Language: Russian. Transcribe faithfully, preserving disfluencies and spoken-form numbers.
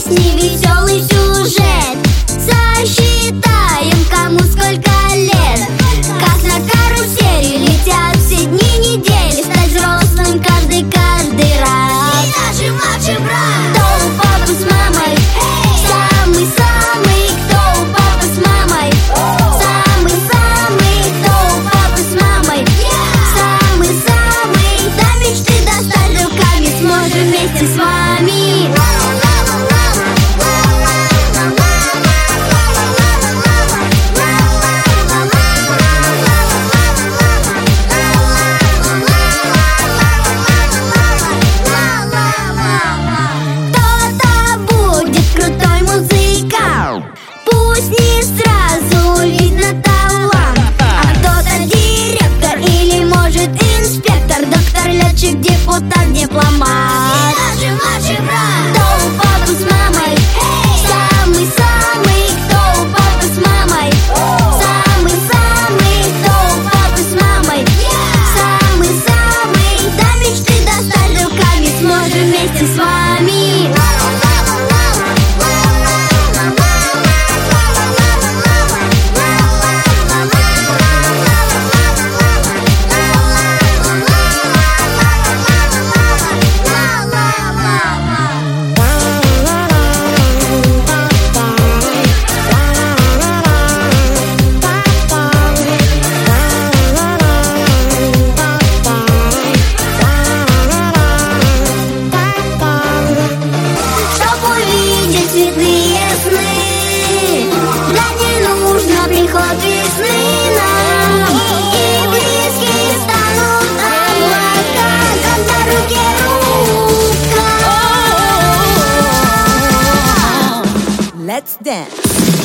песни, веселый сюжет. Засчитаем, кому сколько лет. Как на карусели летят все дни недели. Стать взрослым каждый, каждый раз. И даже младший брат. Кто у папы с мамой? Самый-самый. Кто у папы с мамой? Самый-самый. Кто у папы с мамой? Самый-самый. До мечты достать руками сможем вместе с вами. Пусть не сразу видно талант, а кто-то директор или, может, инспектор, доктор, летчик, депутат, дипломат. И даже младший брат. Кто у папы с мамой? Самый-самый. Кто у папы с мамой? Самый-самый. Кто у папы с мамой? Самый-самый. До мечты достать руками сможем вместе с вами. Цветные сны, да не нужно приход весны нам. И близкие станут облака, когда руки рука. Let's dance.